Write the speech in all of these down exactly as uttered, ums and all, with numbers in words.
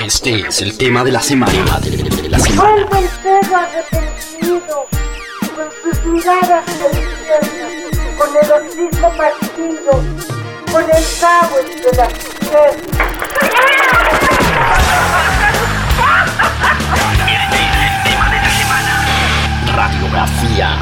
Este es el tema de la semana. De, de, de la semana. Vuelve el perro arrepentido, con sus miradas deliciosas, con el hocico partido, con el cabo entre las piernas. Este es el tema de la semana. Radiografía.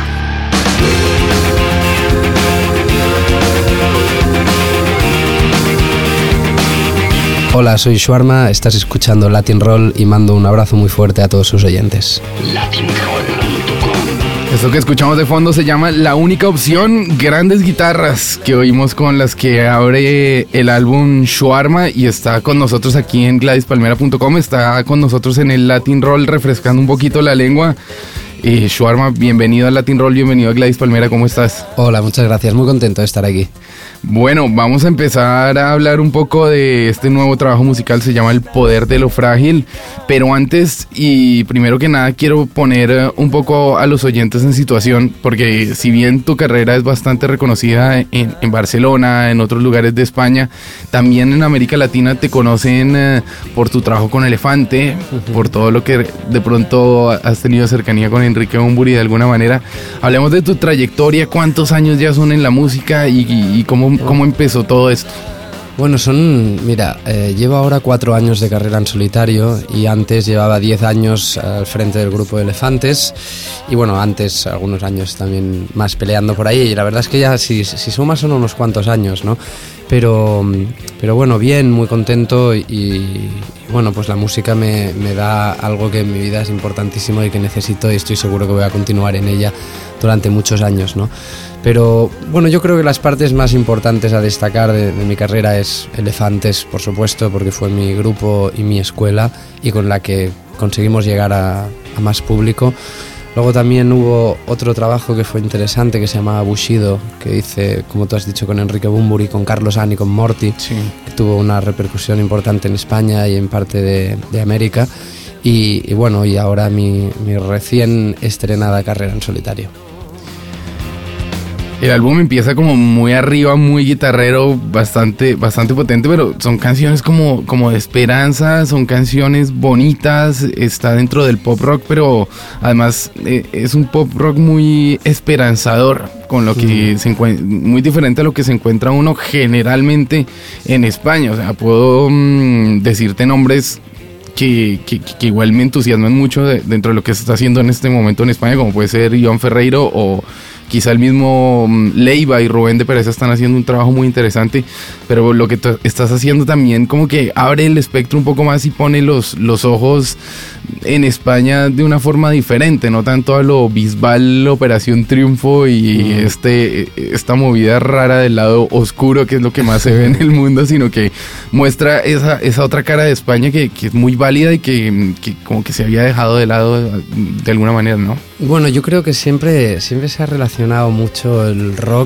Hola, soy Shuarma, estás escuchando Latin Roll y mando un abrazo muy fuerte a todos sus oyentes. latin roll punto com. Esto que escuchamos de fondo se llama La Única Opción, grandes guitarras que oímos con las que abre el álbum Shuarma y está con nosotros aquí en Gladys Palmera punto com, está con nosotros en el Latin Roll refrescando un poquito la lengua. Eh, Shuarma, bienvenido al Latin Roll, bienvenido a Gladys Palmera, ¿cómo estás? Hola, muchas gracias, muy contento de estar aquí. Bueno, vamos a empezar a hablar un poco de este nuevo trabajo musical, se llama El Poder de lo Frágil, pero antes y primero que nada quiero poner un poco a los oyentes en situación, porque si bien tu carrera es bastante reconocida en, en Barcelona, en otros lugares de España, también en América Latina te conocen eh, por tu trabajo con Elefante, uh-huh. por todo lo que de pronto has tenido cercanía con Enrique Bunbury de alguna manera. Hablemos de tu trayectoria, cuántos años ya son en la música y, y, y cómo ¿Cómo empezó todo esto? Bueno, son, mira, eh, llevo ahora cuatro años de carrera en solitario y antes llevaba diez años al frente del grupo de Elefantes y bueno, antes algunos años también más peleando por ahí y la verdad es que ya si, si sumas son unos cuantos años, ¿no? Pero, pero bueno, bien, muy contento y, y bueno, pues la música me, me da algo que en mi vida es importantísimo y que necesito y estoy seguro que voy a continuar en ella durante muchos años, ¿no? Pero bueno, yo creo que las partes más importantes a destacar de, de mi carrera es Elefantes, por supuesto, porque fue mi grupo y mi escuela y con la que conseguimos llegar a, a más público. Luego también hubo otro trabajo que fue interesante que se llamaba Bushido, que hice, como tú has dicho, con Enrique Bunbury, con Carlos An y con Morty, sí. que tuvo una repercusión importante en España y en parte de, de América. Y, y bueno, y ahora mi, mi recién estrenada carrera en solitario. El álbum empieza como muy arriba, muy guitarrero, bastante, bastante potente, pero son canciones como, como de esperanza, son canciones bonitas, está dentro del pop rock, pero además eh, es un pop rock muy esperanzador, con lo que mm. se encuentra, muy diferente a lo que se encuentra uno generalmente en España. O sea, puedo mmm, decirte nombres Que, que, que igual me entusiasman mucho de, dentro de lo que se está haciendo en este momento en España, como puede ser Iván Ferreiro o quizá el mismo Leiva y Rubén de Pereza están haciendo un trabajo muy interesante, pero lo que tú estás haciendo también como que abre el espectro un poco más y pone los, los ojos en España de una forma diferente, no tanto a lo Bisbal, Operación Triunfo y mm. este esta movida rara del lado oscuro que es lo que más se ve en el mundo, sino que muestra esa, esa otra cara de España que, que es muy válida y que, que como que se había dejado de lado de, de alguna manera, ¿no? Bueno, yo creo que siempre, siempre se ha relacionado mucho el rock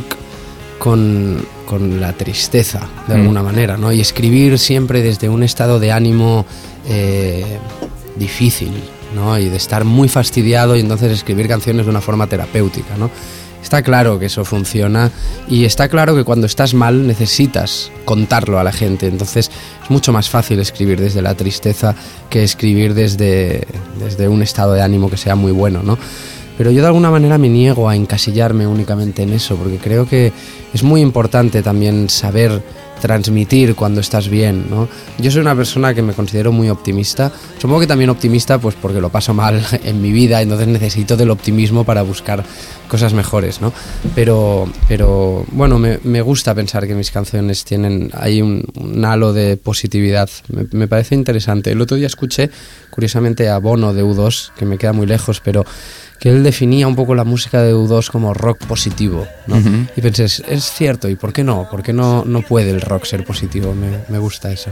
con, con la tristeza, de mm. alguna manera, ¿no? Y escribir siempre desde un estado de ánimo eh, difícil, ¿no? Y de estar muy fastidiado y entonces escribir canciones de una forma terapéutica, ¿no? Está claro que eso funciona y está claro que cuando estás mal necesitas contarlo a la gente, entonces es mucho más fácil escribir desde la tristeza que escribir desde, desde un estado de ánimo que sea muy bueno, ¿no? Pero yo de alguna manera me niego a encasillarme únicamente en eso, porque creo que es muy importante también saber transmitir cuando estás bien, ¿no? Yo soy una persona que me considero muy optimista, supongo que también optimista pues porque lo paso mal en mi vida, entonces necesito del optimismo para buscar cosas mejores, ¿no? Pero, pero bueno, me, me gusta pensar que mis canciones tienen ahí un, un halo de positividad, me, me parece interesante. El otro día escuché, curiosamente, a Bono de U dos, que me queda muy lejos, pero que él definía un poco la música de U dos como rock positivo, ¿no? Uh-huh. Y pensé, es, es cierto, ¿y por qué no? ¿Por qué no, no puede el rock ser positivo? Me, me gusta eso.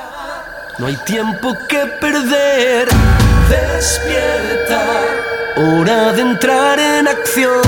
No hay tiempo que perder, despierta, hora de entrar en acción,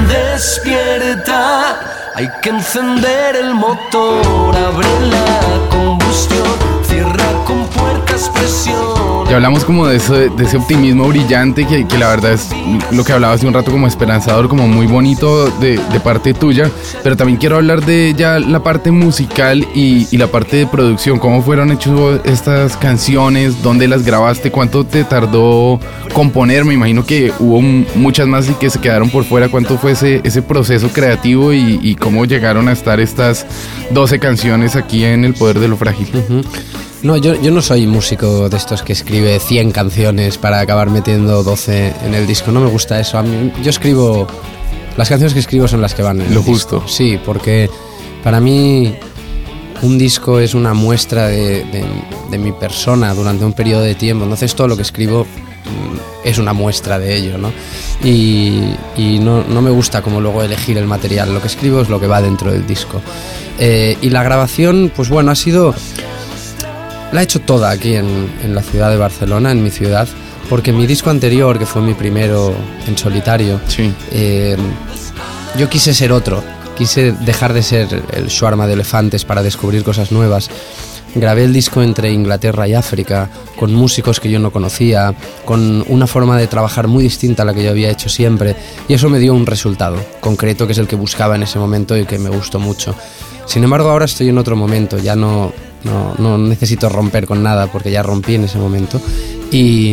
despierta, hay que encender el motor, abre la combustión, cierra con puertas presión. Ya hablamos como de, eso, de ese optimismo brillante que, que la verdad es lo que hablaba hace un rato, como esperanzador, como muy bonito de, de parte tuya, pero también quiero hablar de ya la parte musical y, y la parte de producción. ¿Cómo fueron hechas estas canciones? ¿Dónde las grabaste? ¿Cuánto te tardó componer? Me imagino que hubo muchas más y que se quedaron por fuera. ¿Cuánto fue ese, ese proceso creativo y, y cómo llegaron a estar estas doce canciones aquí en El Poder de lo Frágil? Uh-huh. No, yo, yo no soy músico de estos que escribe cien canciones para acabar metiendo doce en el disco. No me gusta eso. A mí, yo escribo... Las canciones que escribo son las que van en lo el justo. disco. Sí, porque para mí un disco es una muestra de, de, de mi persona durante un periodo de tiempo. Entonces todo lo que escribo es una muestra de ello, ¿no? Y, y no, no me gusta como luego elegir el material. Lo que escribo es lo que va dentro del disco. Eh, y la grabación, pues bueno, ha sido... La he hecho toda aquí en, en la ciudad de Barcelona, en mi ciudad, porque mi disco anterior, que fue mi primero en solitario, sí. eh, yo quise ser otro, quise dejar de ser el shawarma de elefantes para descubrir cosas nuevas. Grabé el disco entre Inglaterra y África, con músicos que yo no conocía, con una forma de trabajar muy distinta a la que yo había hecho siempre, y eso me dio un resultado concreto, que es el que buscaba en ese momento y que me gustó mucho. Sin embargo, ahora estoy en otro momento, ya no... No, no necesito romper con nada porque ya rompí en ese momento y,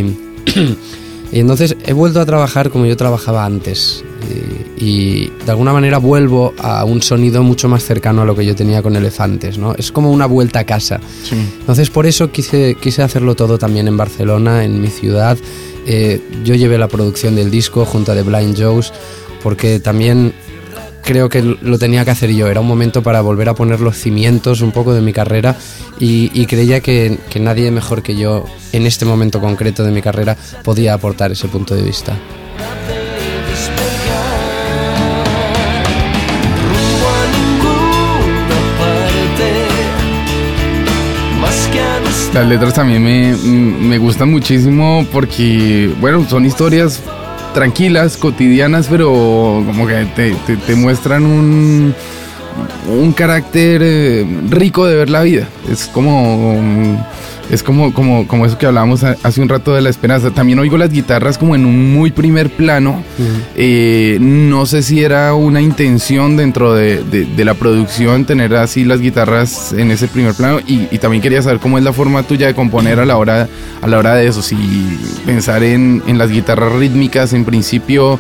y entonces he vuelto a trabajar como yo trabajaba antes y, y de alguna manera vuelvo a un sonido mucho más cercano a lo que yo tenía con Elefantes, ¿no? Es como una vuelta a casa. Sí. Entonces por eso quise, quise hacerlo todo también en Barcelona, en mi ciudad. Eh, yo llevé la producción del disco junto a The Blind Joes porque también... creo que lo tenía que hacer yo, era un momento para volver a poner los cimientos un poco de mi carrera y, y creía que, que nadie mejor que yo en este momento concreto de mi carrera podía aportar ese punto de vista. Las letras también me, me gustan muchísimo porque, bueno, son historias tranquilas, cotidianas, pero como que te, te, te muestran un, un carácter eh, rico de ver la vida. Es como... Es como, como, como eso que hablábamos hace un rato de la esperanza. También oigo las guitarras como en un muy primer plano. Uh-huh. eh, no sé si era una intención dentro de, de, de la producción tener así las guitarras en ese primer plano. Y, y también quería saber cómo es la forma tuya de componer a la hora, a la hora de eso. Si pensar en, en las guitarras rítmicas en principio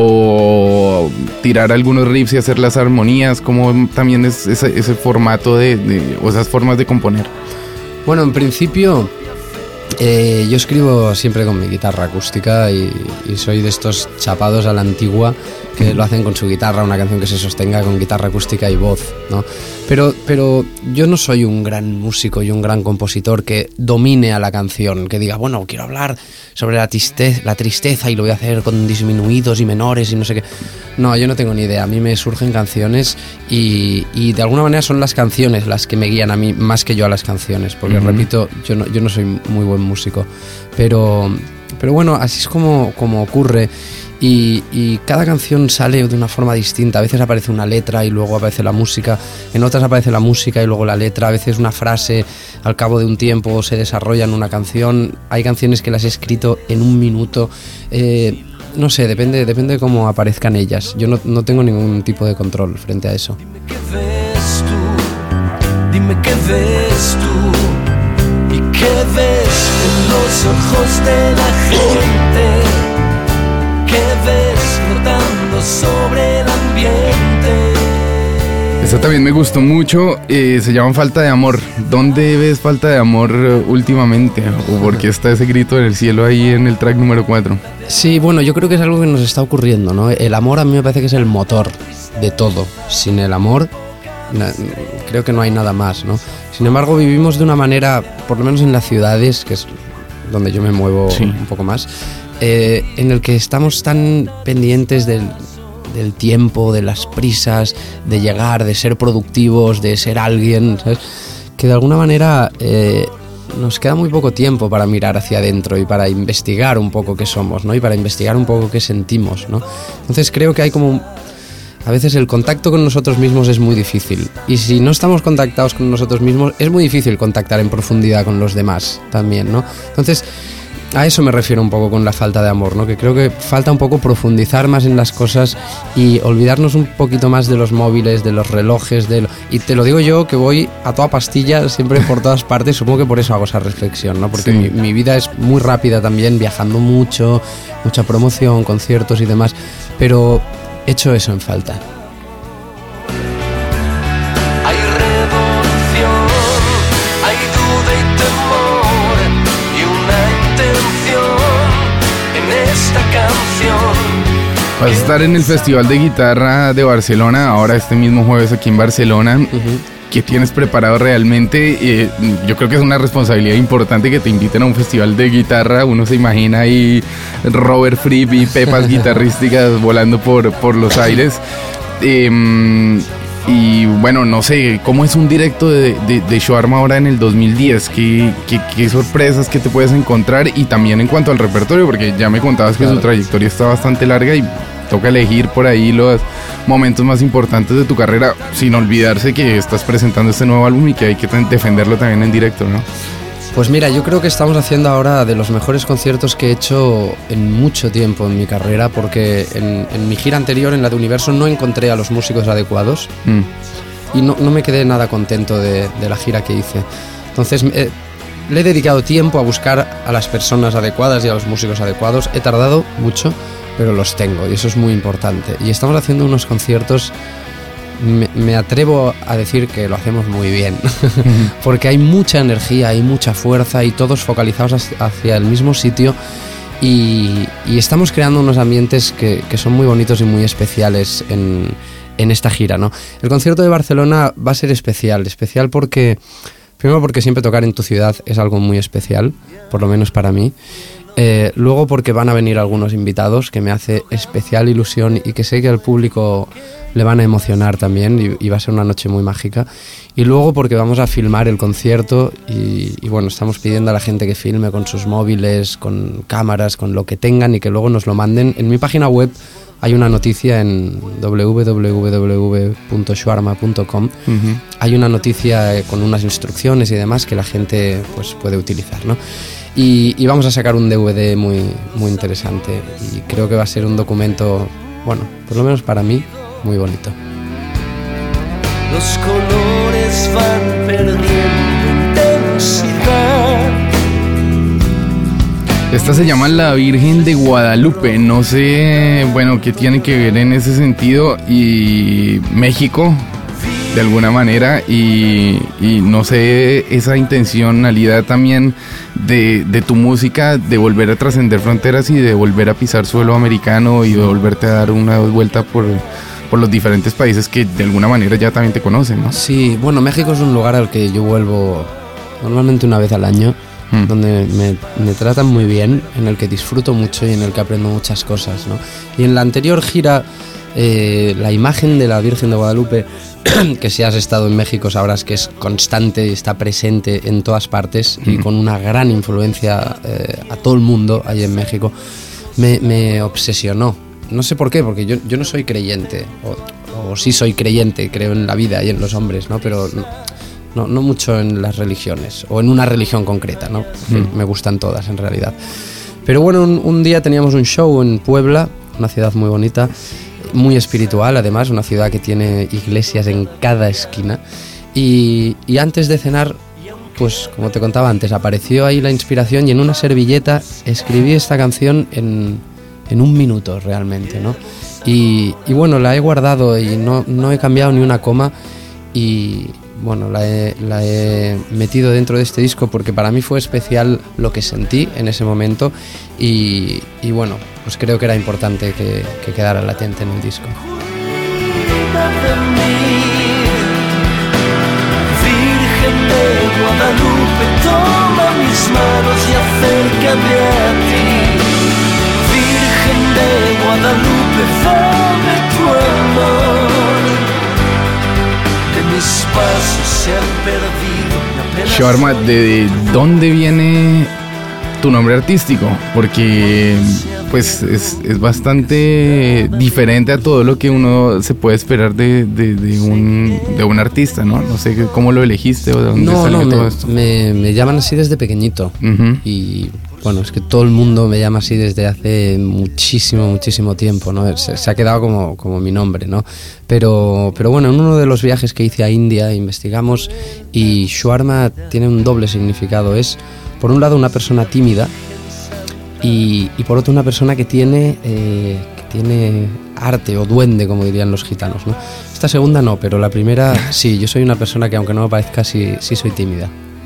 o tirar algunos riffs y hacer las armonías. ¿Cómo también es ese, ese formato de, de, o esas formas de componer? Bueno, en principio eh, yo escribo siempre con mi guitarra acústica y, y soy de estos chapados a la antigua que lo hacen con su guitarra, una canción que se sostenga con guitarra acústica y voz, ¿no? Pero, pero yo no soy un gran músico y un gran compositor que domine a la canción, que diga, bueno, quiero hablar sobre la tristeza, la tristeza y lo voy a hacer con disminuidos y menores y no sé qué. No, yo no tengo ni idea. A mí me surgen canciones y, y de alguna manera son las canciones las que me guían a mí más que yo a las canciones, porque uh-huh. repito, yo no, yo no soy muy buen músico, pero, pero bueno, así es como, como ocurre. Y, y cada canción sale de una forma distinta. A veces aparece una letra y luego aparece la música, en otras aparece la música y luego la letra, a veces una frase al cabo de un tiempo se desarrolla en una canción. Hay canciones que las he escrito en un minuto, eh, no sé, depende, depende de cómo aparezcan ellas. Yo no, no tengo ningún tipo de control frente a eso. Dime qué ves tú, dime qué ves tú, y qué ves en los ojos de la gente. ¿Qué ves flotando sobre el ambiente? Esta también me gustó mucho, eh, se llama Falta de Amor. ¿Dónde ves falta de amor uh, últimamente? ¿O por qué está ese grito en el cielo ahí en el track número cuatro? Sí, bueno, yo creo que es algo que nos está ocurriendo, ¿no? El amor a mí me parece que es el motor de todo. Sin el amor, na- creo que no hay nada más, ¿no? Sin embargo, vivimos de una manera, por lo menos en las ciudades, que es donde yo me muevo sí. un poco más, Eh, en el que estamos tan pendientes del, del tiempo, de las prisas, de llegar, de ser productivos, de ser alguien, ¿sabes? Que de alguna manera eh, nos queda muy poco tiempo para mirar hacia adentro y para investigar un poco qué somos, ¿no? Y para investigar un poco qué sentimos, ¿no? Entonces creo que hay como... A veces el contacto con nosotros mismos es muy difícil. Y si no estamos contactados con nosotros mismos, es muy difícil contactar en profundidad con los demás también, ¿no? Entonces... A eso me refiero un poco con la falta de amor, ¿no? Que creo que falta un poco profundizar más en las cosas y olvidarnos un poquito más de los móviles, de los relojes, de lo... y te lo digo yo que voy a toda pastilla siempre por todas partes, supongo que por eso hago esa reflexión, ¿no? Porque sí. mi, mi vida es muy rápida también, viajando mucho, mucha promoción, conciertos y demás, pero echo eso en falta. Hay revolución, hay duda y temor y una intención en esta canción. Vas a estar en el Festival de Guitarra de Barcelona, ahora este mismo jueves aquí en Barcelona. Uh-huh. ¿Qué tienes preparado realmente? Eh, yo creo que es una responsabilidad importante que te inviten a un festival de guitarra. Uno se imagina ahí Robert Fripp y pepas guitarrísticas volando por, por los aires. Eh, y bueno, no sé, ¿cómo es un directo de, de, de Shawarma ahora en el dos mil diez? ¿Qué, qué, qué sorpresas que te puedes encontrar? Y también en cuanto al repertorio, porque ya me contabas que claro. su trayectoria está bastante larga y toca elegir por ahí los momentos más importantes de tu carrera, sin olvidarse que estás presentando este nuevo álbum y que hay que defenderlo también en directo, ¿no? Pues mira, yo creo que estamos haciendo ahora de los mejores conciertos que he hecho en mucho tiempo en mi carrera, porque en, en mi gira anterior, en la de Universo, no encontré a los músicos adecuados mm. y no, no me quedé nada contento de, de la gira que hice. Entonces eh, le he dedicado tiempo a buscar a las personas adecuadas y a los músicos adecuados. He tardado mucho, pero los tengo y eso es muy importante. Y estamos haciendo unos conciertos, me, me atrevo a decir que lo hacemos muy bien, porque hay mucha energía, hay mucha fuerza y todos focalizados hacia el mismo sitio y, y estamos creando unos ambientes que, que son muy bonitos y muy especiales en, en esta gira, ¿no? El concierto de Barcelona va a ser especial, especial porque, primero porque siempre tocar en tu ciudad es algo muy especial, por lo menos para mí. Eh, luego porque van a venir algunos invitados que me hace especial ilusión y que sé que al público le van a emocionar también y, y va a ser una noche muy mágica. Y luego porque vamos a filmar el concierto y, y bueno, estamos pidiendo a la gente que filme con sus móviles, con cámaras, con lo que tengan y que luego nos lo manden. En mi página web hay una noticia en doble u doble u doble u punto shawarma punto com. Uh-huh. Hay una noticia con unas instrucciones y demás que la gente pues puede utilizar, ¿no? Y, y vamos a sacar un D V D muy, muy interesante y creo que va a ser un documento, bueno, por lo menos para mí, muy bonito. Los colores van perdiendo intensidad. Esta se llama La Virgen de Guadalupe, no sé, bueno, qué tiene que ver en ese sentido y México de alguna manera y, y no sé, esa intencionalidad también de, de tu música de volver a trascender fronteras y de volver a pisar suelo americano y de volverte a dar una vuelta por, por los diferentes países que de alguna manera ya también te conocen, ¿no? Sí, bueno, México es un lugar al que yo vuelvo normalmente una vez al año, hmm. donde me, me tratan muy bien, en el que disfruto mucho y en el que aprendo muchas cosas, ¿no? Y en la anterior gira, eh, la imagen de la Virgen de Guadalupe, que si has estado en México sabrás que es constante y está presente en todas partes y con una gran influencia eh, a todo el mundo ahí en México, me, me obsesionó. No sé por qué, porque yo, yo no soy creyente, o, o sí soy creyente, creo en la vida y en los hombres, ¿no? Pero no, no, no mucho en las religiones, o en una religión concreta, ¿no? Mm. Me gustan todas en realidad. Pero bueno, un, un día teníamos un show en Puebla, una ciudad muy bonita, muy espiritual además, una ciudad que tiene iglesias en cada esquina y, y antes de cenar, pues como te contaba antes, apareció ahí la inspiración y en una servilleta escribí esta canción en, en un minuto realmente, ¿no? Y, y bueno, la he guardado y no, no he cambiado ni una coma y bueno, la he, la he metido dentro de este disco porque para mí fue especial lo que sentí en ese momento y, y bueno, pues creo que era importante que, que quedara latente en el disco. Virgen de Guadalupe, toma mis manos y acércame a ti. Virgen de Guadalupe, dame tu amor. De mis pasos se han perdido. Shawarma, ¿de dónde viene tu nombre artístico? Porque pues es, es bastante diferente a todo lo que uno se puede esperar de, de, de, un, de un artista, ¿no? No sé cómo lo elegiste o de dónde no, salió no, todo me, esto. Me, me llaman así desde pequeñito uh-huh. y bueno, es que todo el mundo me llama así desde hace muchísimo, muchísimo tiempo, ¿no? Se, se ha quedado como, como mi nombre, ¿no? Pero, pero bueno, en uno de los viajes que hice a India investigamos y shawarma tiene un doble significado. Es, por un lado, una persona tímida y, y por otro, una persona que tiene, eh, que tiene arte o duende, como dirían los gitanos, ¿no? Esta segunda no, pero la primera sí, yo soy una persona que, aunque no me parezca, sí, sí soy tímida.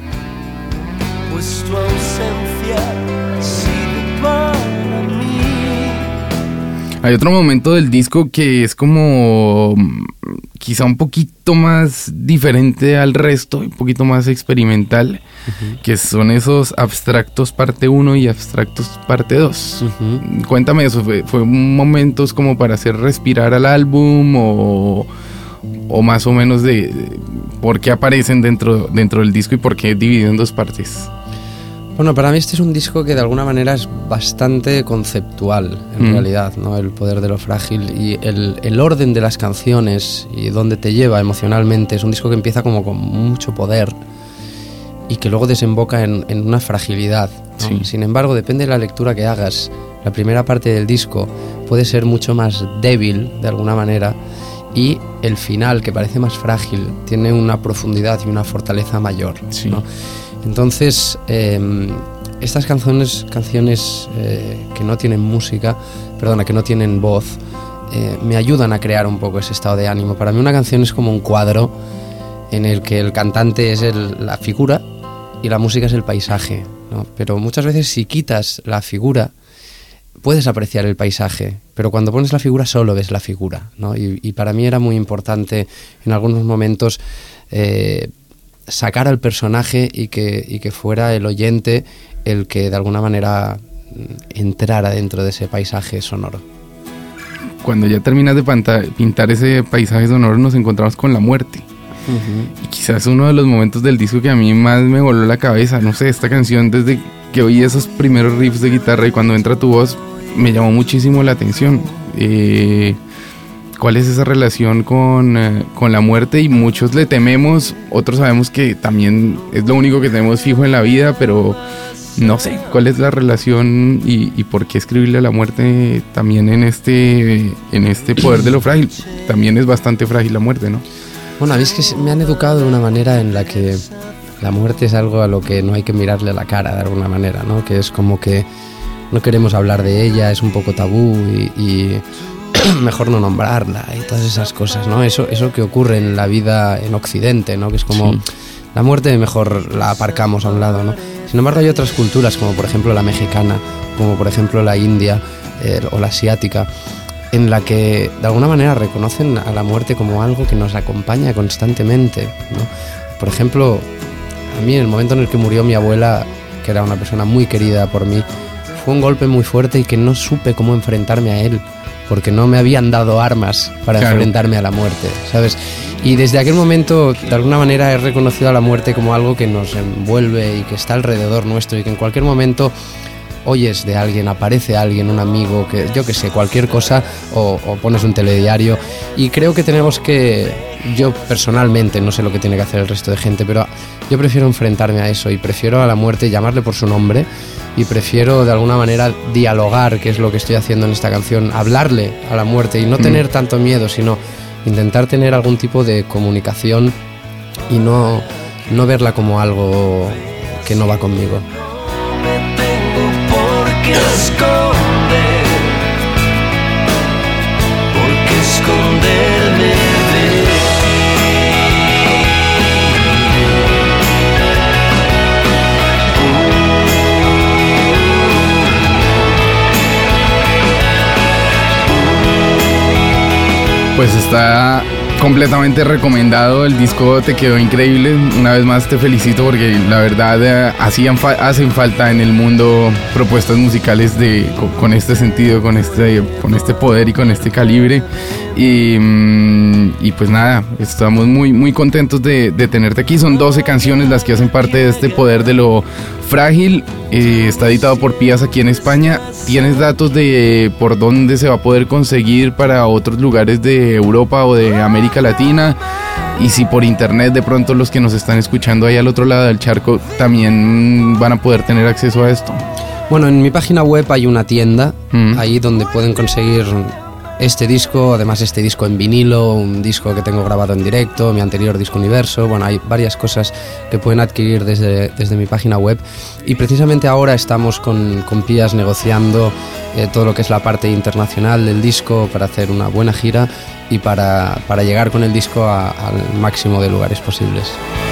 Pues tu ausencia ha sido para mí. Hay otro momento del disco que es como quizá un poquito más diferente al resto, un poquito más experimental, uh-huh. que son esos abstractos parte uno y abstractos parte dos. Uh-huh. Cuéntame eso, ¿fue, fue momentos como para hacer respirar al álbum o, o más o menos de, de por qué aparecen dentro, dentro del disco y por qué dividido en dos partes? Bueno, para mí este es un disco que de alguna manera es bastante conceptual, en mm. realidad, ¿no? El poder de lo frágil y el, el orden de las canciones y dónde te lleva emocionalmente. Es un disco que empieza como con mucho poder y que luego desemboca en, en una fragilidad, ¿no? Sí. Sin embargo, depende de la lectura que hagas. La primera parte del disco puede ser mucho más débil, de alguna manera, y el final, que parece más frágil, tiene una profundidad y una fortaleza mayor, sí. ¿no? Entonces, eh, estas canciones, canciones eh, que no tienen música, perdona, que no tienen voz, eh, me ayudan a crear un poco ese estado de ánimo. Para mí una canción es como un cuadro en el que el cantante es el, la figura y la música es el paisaje, ¿no? Pero muchas veces si quitas la figura, puedes apreciar el paisaje, pero cuando pones la figura solo ves la figura, ¿no? Y, y para mí era muy importante en algunos momentos eh, sacar al personaje y que, y que fuera el oyente el que de alguna manera entrara dentro de ese paisaje sonoro. Cuando ya terminas de panta- pintar ese paisaje sonoro nos encontramos con la muerte. Uh-huh. Y quizás uno de los momentos del disco que a mí más me voló la cabeza, no sé, esta canción desde que oí esos primeros riffs de guitarra y cuando entra tu voz me llamó muchísimo la atención. Eh, ¿Cuál es esa relación con, eh, con la muerte? Y muchos le tememos, otros sabemos que también es lo único que tenemos fijo en la vida, pero no sé, ¿cuál es la relación y, y por qué escribirle a la muerte también en este, en este poder de lo frágil? También es bastante frágil la muerte, ¿no? Bueno, a mí es que me han educado de una manera en la que la muerte es algo a lo que no hay que mirarle la cara de alguna manera, ¿no? Que es como que no queremos hablar de ella, es un poco tabú y, y mejor no nombrarla y todas esas cosas, ¿no? Eso, eso que ocurre en la vida en Occidente, ¿no? Que es como sí. La muerte mejor la aparcamos a un lado, ¿no? Sin embargo hay otras culturas, como por ejemplo la mexicana, como por ejemplo la india eh, o la asiática, en la que de alguna manera reconocen a la muerte como algo que nos acompaña constantemente, ¿no? Por ejemplo, a mí en el momento en el que murió mi abuela, que era una persona muy querida por mí, fue un golpe muy fuerte y que no supe cómo enfrentarme a él, porque no me habían dado armas para claro. enfrentarme a la muerte, ¿sabes? Y desde aquel momento, de alguna manera, he reconocido a la muerte como algo que nos envuelve y que está alrededor nuestro y que en cualquier momento oyes de alguien, aparece alguien, un amigo, que yo que sé, cualquier cosa, o, o pones un telediario. Y creo que tenemos que, yo personalmente, no sé lo que tiene que hacer el resto de gente, pero yo prefiero enfrentarme a eso y prefiero a la muerte llamarle por su nombre y prefiero de alguna manera dialogar, que es lo que estoy haciendo en esta canción, hablarle a la muerte y no tener tanto miedo, sino intentar tener algún tipo de comunicación y no, no verla como algo que no va conmigo. Porque esconder, porque esconderme de Pues está completamente recomendado, el disco te quedó increíble, una vez más te felicito porque la verdad eh, hacían fa- hacen falta en el mundo propuestas musicales de, con, con este sentido, con este, con este poder y con este calibre y, y pues nada, estamos muy, muy contentos de, de tenerte aquí. Son doce canciones las que hacen parte de este poder de lo frágil. Eh, está editado por Pías aquí en España. ¿Tienes datos de por dónde se va a poder conseguir para otros lugares de Europa o de América Latina? Y si por internet de pronto los que nos están escuchando ahí al otro lado del charco también van a poder tener acceso a esto. Bueno, en mi página web hay una tienda, Mm. ahí donde pueden conseguir este disco, además este disco en vinilo, un disco que tengo grabado en directo, mi anterior disco Universo. Bueno, hay varias cosas que pueden adquirir desde, desde mi página web, y precisamente ahora estamos con, con Pías negociando eh, todo lo que es la parte internacional del disco para hacer una buena gira y para, para llegar con el disco a- al máximo de lugares posibles.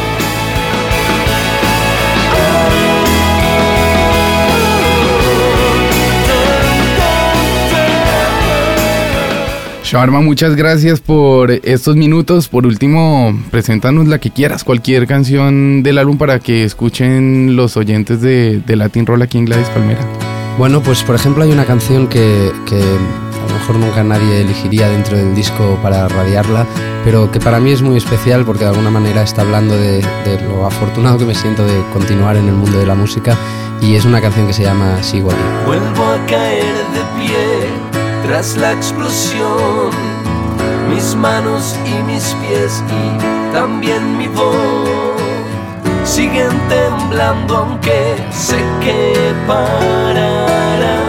Shawarma, muchas gracias por estos minutos. Por último, preséntanos la que quieras, cualquier canción del álbum para que escuchen los oyentes de, de Latin Roll aquí en Gladys Palmera. Bueno, pues por ejemplo hay una canción que, que a lo mejor nunca nadie elegiría dentro del disco para radiarla, pero que para mí es muy especial porque de alguna manera está hablando de, de lo afortunado que me siento de continuar en el mundo de la música, y es una canción que se llama Sigo aquí. Vuelvo a caer de pie tras la explosión. Mis manos y mis pies y también mi voz siguen temblando, aunque sé que parará.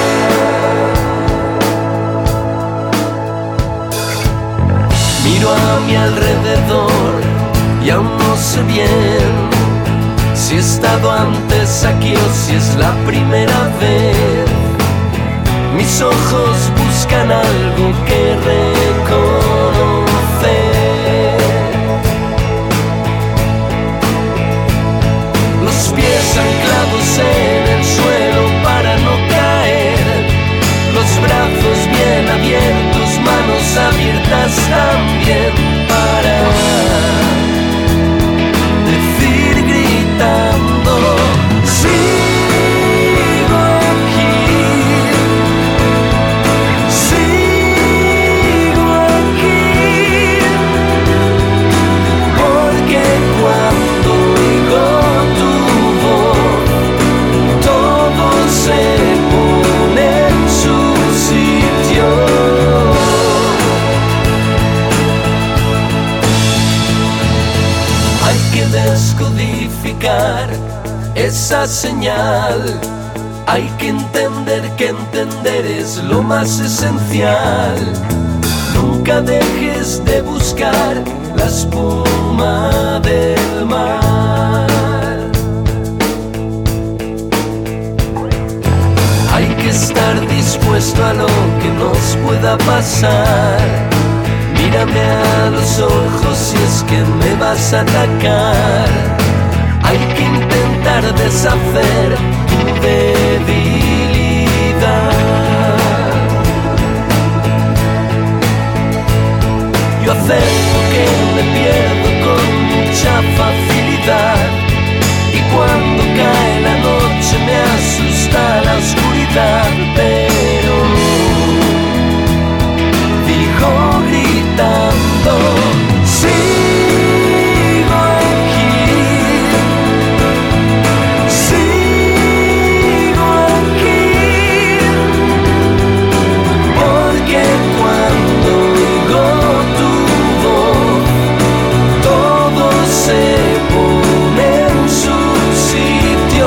Miro a mi alrededor y aún no sé bien si he estado antes aquí o si es la primera vez. Mis ojos buscan algo que reconocer. Los pies anclados en el suelo para no caer, los brazos bien abiertos, manos abiertas también para decir gritando: sigo aquí, sigo aquí, porque cuando oigo tu voz todo se pone en su sitio. Hay que descodificar esa señal. Hay que entender que entender es lo más esencial. Nunca dejes de buscar la espuma del mar. Hay que estar dispuesto a lo que nos pueda pasar. Mírame a los ojos si es que me vas a atacar. Hay que intentar deshacer tu debilidad. Yo acepto que me pierdo con mucha facilidad, y cuando cae la noche me asusta la oscuridad, pero digo gritando: sigo aquí, sigo aquí, porque cuando oigo tu voz todo se pone en su sitio.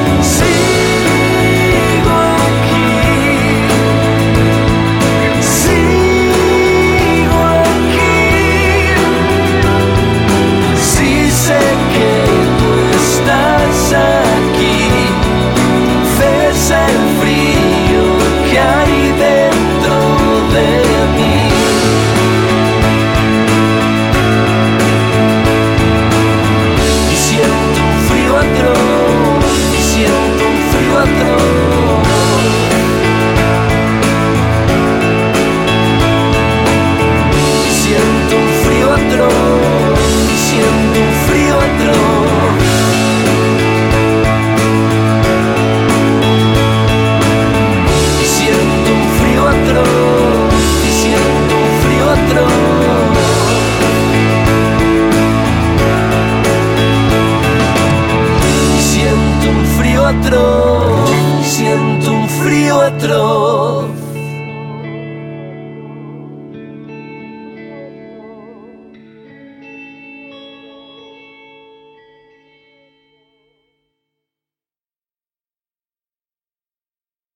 Sigo aquí, sigo aquí, si sé que tú estás aquí, cesa el frío que hay dentro de mí. Y siento un frío atroz, y siento un frío atroz.